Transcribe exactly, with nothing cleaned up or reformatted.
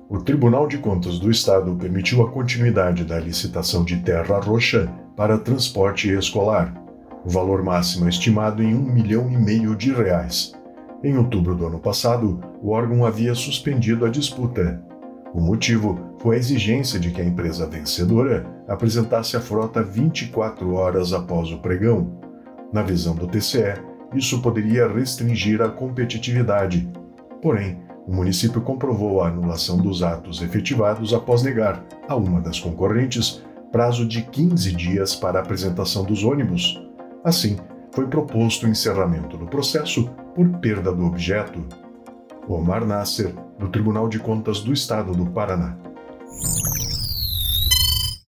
O Tribunal de Contas do Estado permitiu a continuidade da licitação de terra roxa para transporte escolar. O valor máximo é estimado em um milhão e meio de reais. Em outubro do ano passado, o órgão havia suspendido a disputa. O motivo foi a exigência de que a empresa vencedora apresentasse a frota vinte e quatro horas após o pregão. Na visão do T C E, isso poderia restringir a competitividade. Porém, o município comprovou a anulação dos atos efetivados após negar a uma das concorrentes prazo de quinze dias para a apresentação dos ônibus. Assim, foi proposto o encerramento do processo por perda do objeto. Omar Nasser, do Tribunal de Contas do Estado do Paraná.